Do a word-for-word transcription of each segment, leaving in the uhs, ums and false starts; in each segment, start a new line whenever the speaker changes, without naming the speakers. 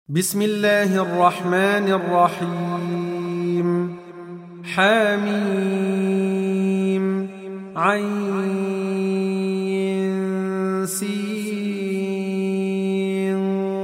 بسم الله الرحمن الرحيم. حميم عين سين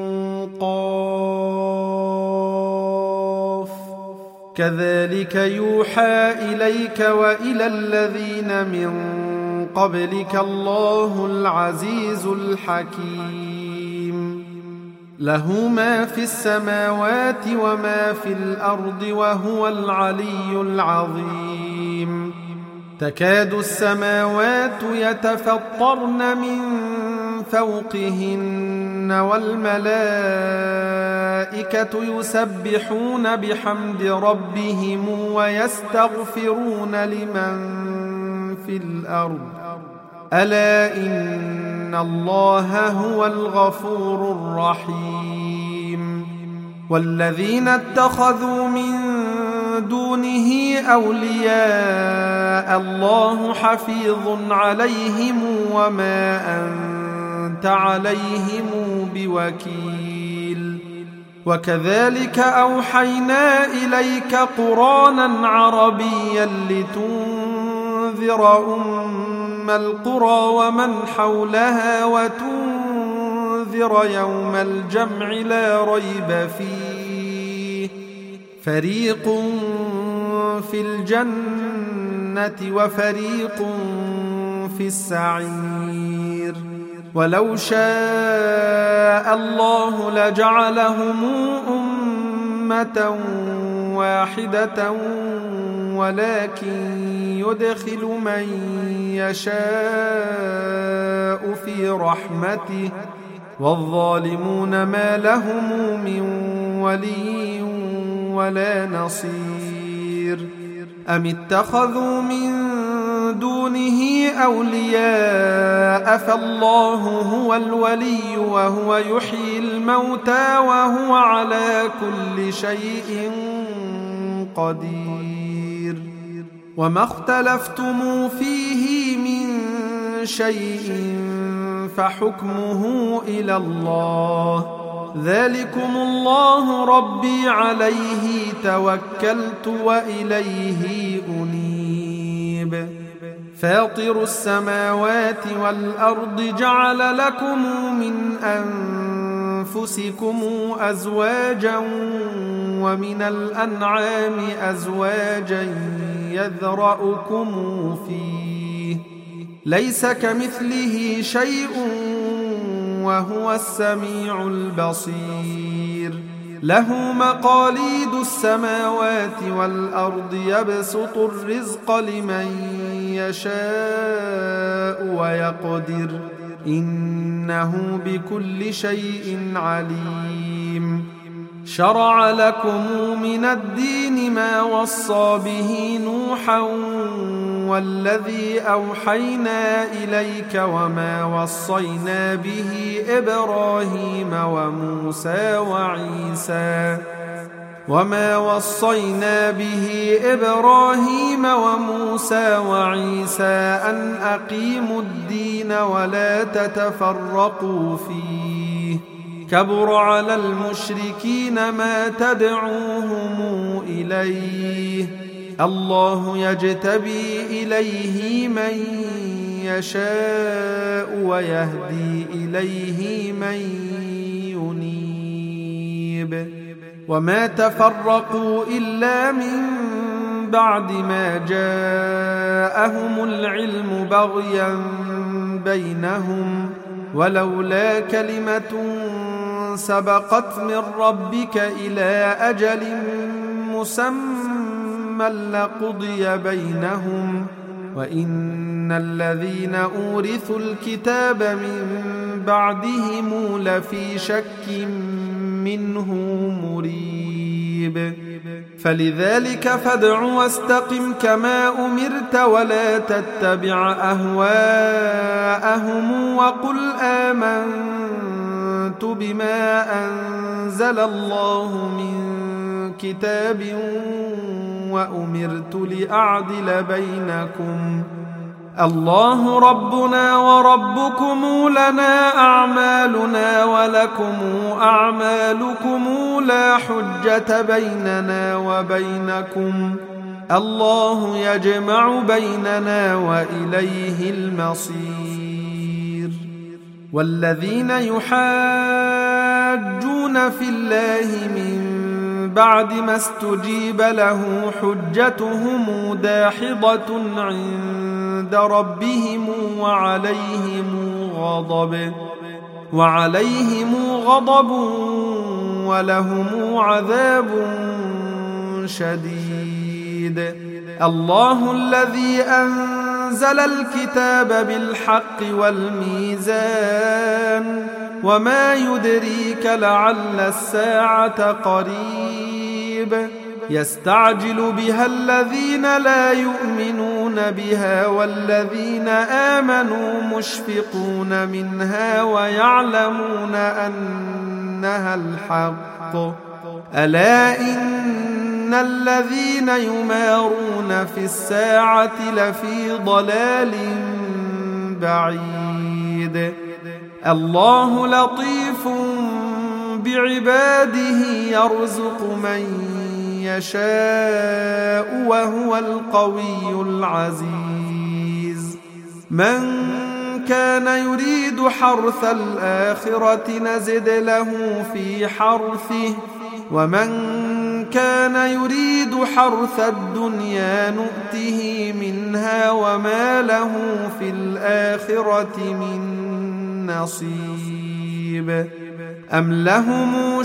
قاف كذلك يوحى إليك وإلى الذين من قبلك الله العزيز الحكيم. له ما في السماوات وما في الأرض وهو العلي العظيم. تكاد السماوات يتفطرن من فوقهن والملائكة يسبحون بحمد ربهم ويستغفرون لمن في الأرض ألا إن الله هو الغفور الرحيم. والذين اتخذوا من دونه أولياء الله حفيظ عليهم وما أنت عليهم بوكيل. وكذلك أوحينا إليك قرآنا عربيا لتنذر أمة القرى ومن حولها وتنذر يوم الجمع لا ريب فيه فريق في الجنة وفريق في السعير. ولو شاء الله لجعلهم أمة واحدة ولكن يدخل من يشاء في رحمته والظالمون ما لهم من ولي ولا نصير. أم اتخذوا من دونه أولياء فالله هو الولي وهو يحيي الموتى وهو على كل شيء قدير. وما اختلفتم فيه من شيء فحكمه إلى الله ذلكم الله ربي عليه توكلت وإليه أنيب. فاطر السماوات والأرض جعل لكم من أنفسكم أزواجا ومن الأنعام أزواجا يذرأكم فيه ليس كمثله شيء وهو السميع البصير. له مقاليد السماوات والأرض يبسط الرزق لمن يشاء ويقدر إنه بكل شيء عليم. شرع لكم من الدين ما وصى به نوحا والذي أوحينا إليك وما وصينا به إبراهيم وموسى وعيسى وما وصينا به إبراهيم وموسى وعيسى أن أقيموا الدين ولا تتفرقوا فيه كبر على المشركين ما تدعوهم إليه الله يجتبي إليه من يشاء ويهدي إليه من ينيب. وما تفرقوا إلا من بعد ما جاءهم العلم بغيا بينهم ولولا كلمة سبقت من ربك إلى أجل مسمى لقضي بينهم وإن الذين أورثوا الكتاب من بعدهم لفي شك منه مريب. فلذلك فادع واستقم كما أمرت ولا تتبع أهواءهم وقل آمنت بما أنزل الله من كتاب وأمرت لأعدل بينكم الله ربنا وربكم لنا أعمالنا ولكم أعمالكم لا حجة بيننا وبينكم الله يجمع بيننا وإليه المصير. والذين يحاجون في الله من بعد ما استجيب له حجتهم داحضة عند ربهم وعليهم غضب وعليهم غضب ولهم عذاب شديد. الله الذي أنزل الكتاب بالحق والميزان وما يدريك لعل الساعة قريب يستعجل بها الذين لا يؤمنون بها والذين آمنوا مشفقون منها ويعلمون أنها الحق. ألا إن الذين يمارون في الساعة لفي ضلال بعيد. الله لطيف بعباده يرزق من يشاء وهو القوي العزيز. من كان يريد حرث الآخرة نزد له في حرثه ومن كان يريد حرث الدنيا نؤته منها وما له في الآخرة من نصيب. أم لهم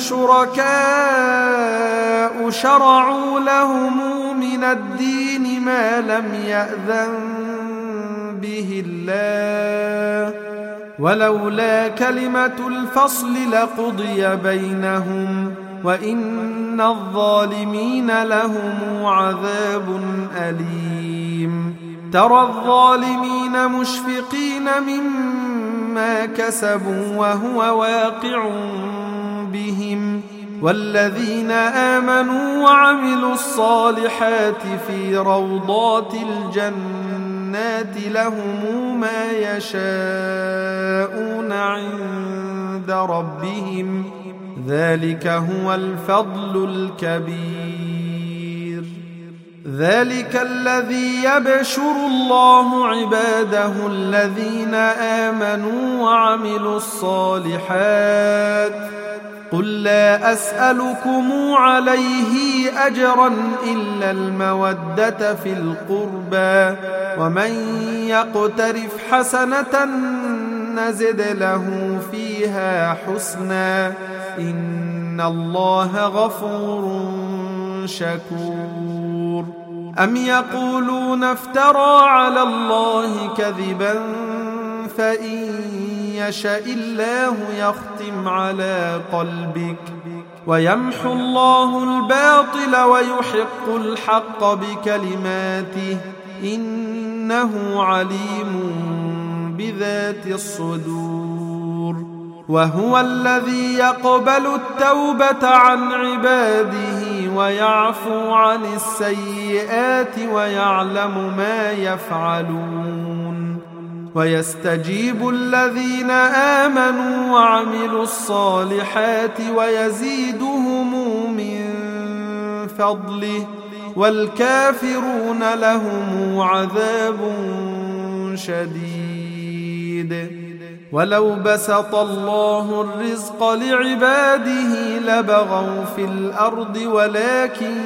شركاء شرعوا لهم من الدين ما لم يأذن به الله ولولا كلمة الفصل لقضي بينهم وإن الظالمين لهم عذاب أليم. ترى الظالمين مشفقين مما كسبوا وهو واقع بهم والذين آمنوا وعملوا الصالحات في روضات الجنات لهم ما يشاءون عند ربهم ذلك هو الفضل الكبير. ذلك الذي يبشر الله عباده الذين آمنوا وعملوا الصالحات قل لا أسألكم عليه أجرا إلا المودة في القربى ومن يقترف حسنة نزد له فيها حسنا إن الله غفور شكور. أم يقولون افترى على الله كذبا فإن يشاء الله يختم على قلبك ويمحو الله الباطل ويحق الحق بكلماته إنه عليم بذات الصدور. وهو الذي يقبل التوبة عن عباده ويعفو عن السيئات ويعلم ما يفعلون ويستجيب الذين آمنوا وعملوا الصالحات ويزيدهم من فضله والكافرون لهم عذاب شديد. ولو بسط الله الرزق لعباده لبغوا في الأرض ولكن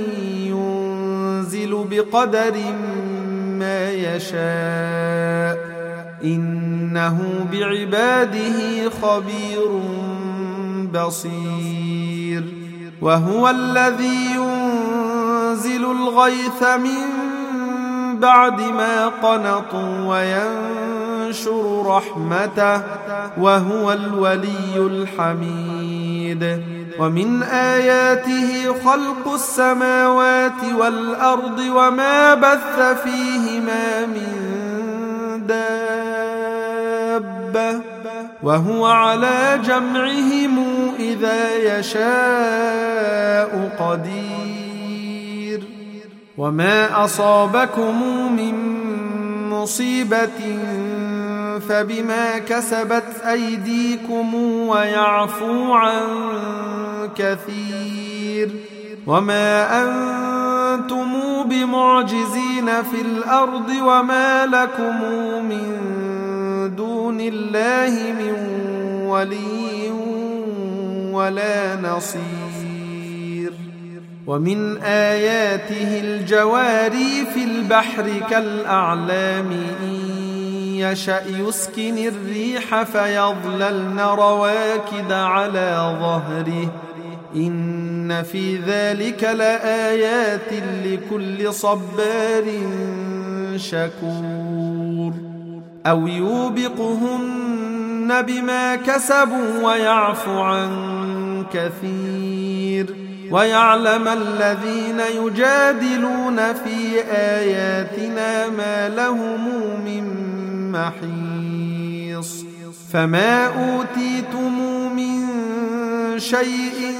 ينزل بقدر ما يشاء إنه بعباده خبير بصير. وهو الذي ينزل الغيث من بعد ما قنطوا وينشر رحمته وهو الولي الحميد. ومن آياته خلق السماوات والأرض وما بث فيهما من دابة وهو على جمعهم إذا يشاء قدير. وما أصابكم من مصيبة فبما كسبت أيديكم ويعفو عن كثير وما أنتم بمعجزين في الأرض وما لكم من دون الله من ولي ولا نصير. ومن آياته الجواري في البحر كالأعلام إن يشأ يسكن الريح فيظللن رواكد على ظهره إن في ذلك لآيات لكل صبار شكور. أو يوبقهن بما كسبوا ويعفو عن كثير ويعلم الذين يجادلون في آياتنا ما لهم من محيص. فما أوتيتم من شيء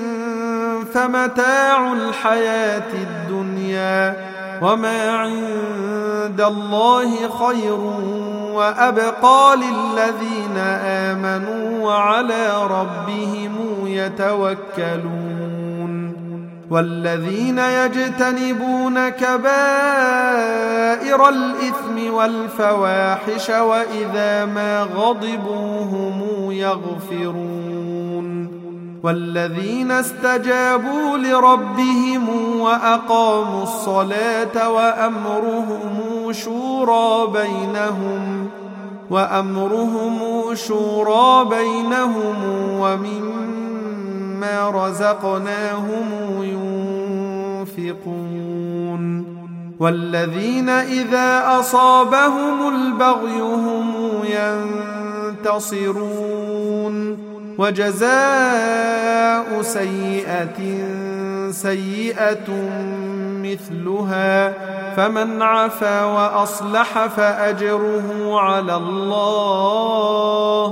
فمتاع الحياة الدنيا وما عند الله خير وأبقى للذين آمنوا وعلى ربهم يتوكلون. والذين يجتنبون كبائر الإثم والفواحش وإذا ما غضبوا هم يغفرون. والذين استجابوا لربهم وأقاموا الصلاة وأمرهم شورى بينهم وأمرهم شورى بينهم ومما رزقناهم ينفقون. والذين إذا أصابهم البغي هم ينتصرون. وجزاء سيئة سيئة مثلها فمن عفا وأصلح فأجره على الله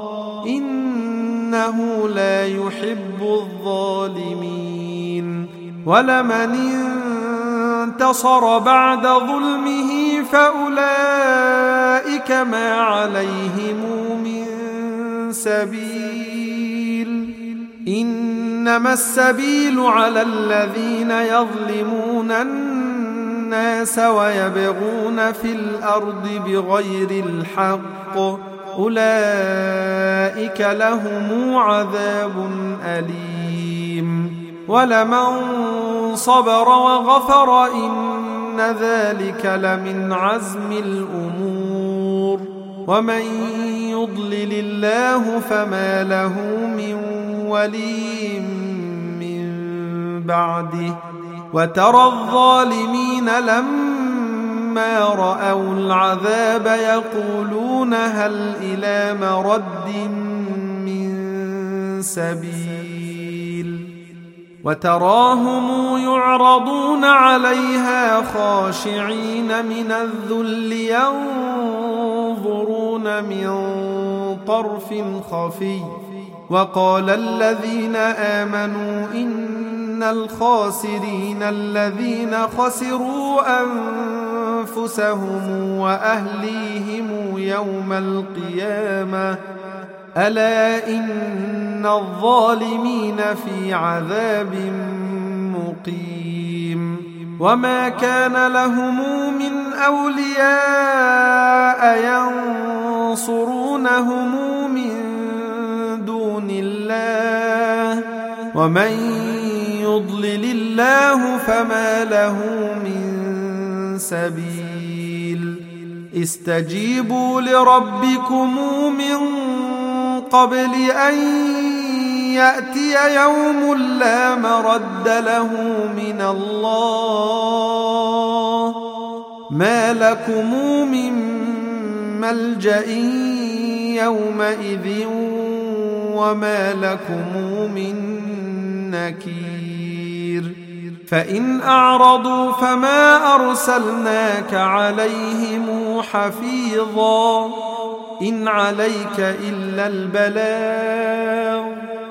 إنه لا يحب الظالمين. ولمن انتصر بعد ظلمه فأولئك ما عليهم من سبيل إنما السبيل على الذين يظلمون الناس ويبغون في الأرض بغير الحق أولئك لهم عذاب أليم. ولمن صبر وغفر إن ذلك لمن عزم الأمور. ومن يضلل الله فما له من ولي من بعده. وترى الظالمين لما رأوا العذاب يقولون هل إلى مرد من سبيل. وتراهم يعرضون عليها خاشعين من الذل ينظرون من طرف خفي. وقال الذين آمنوا إن الخاسرين الذين خسروا أنفسهم وأهليهم يوم القيامة ألا إن الظالمين في عذاب مقيم. وما كان لهم من أولياء ينصرونهم من دون الله ومن يضلل الله فما له من سبيل. استجيبوا لربكم من قبل أن يأتي يوم لا مرد له من الله ما لكم من ملجأ يومئذ وما لكم من نكير. فإن أعرضوا فما أرسلناك عليهم حفيظا إن عليك إلا البلاغ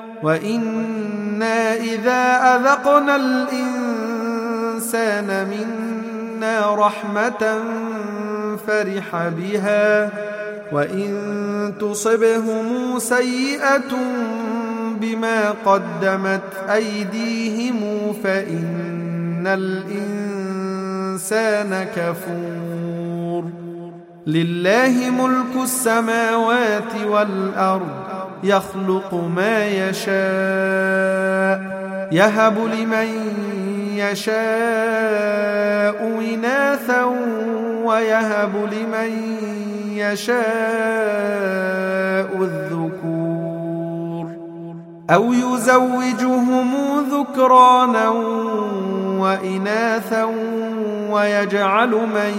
وإنا إذا أذقنا الإنسان منا رحمة فرح بها وإن تصبهم سيئة بما قدمت أيديهم فإن الإنسان كفور لله ملك السماوات والأرض يخلق ما يشاء يهب لمن يشاء إناثا ويهب لمن يشاء الذكور أو يزوجهم ذكرانا وإناثا ويجعل من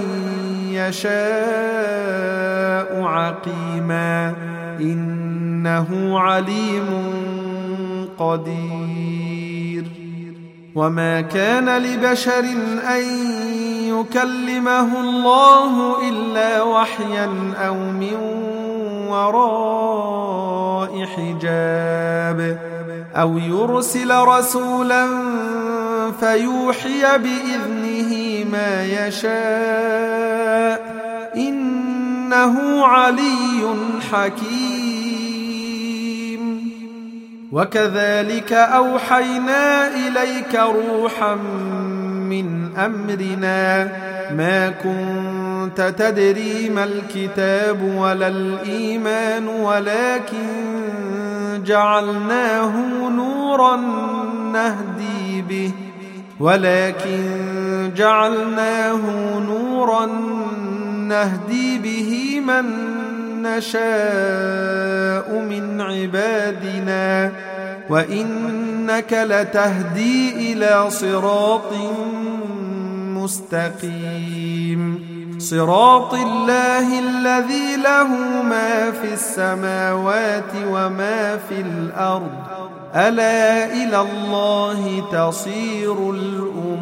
يشاء عقيما إنه عليم قدير وما كان لبشر أن يكلمه الله إلا وحيا أو من وراء حجاب أو يرسل رسولا فيوحي بإذنه ما يشاء إنه علي حكيم وكذلك أوحينا إليك روحا من أمرنا ما كنت تدري ما الكتاب ولا الإيمان ولكن جعلناه نورا نهدي به ولكن جعلناه نورا نهدي به من نشاء من عبادنا وإنك لتهدي إلى صراط مستقيم صراط الله الذي له ما في السماوات وما في الأرض ألا إلى الله تصير الأمور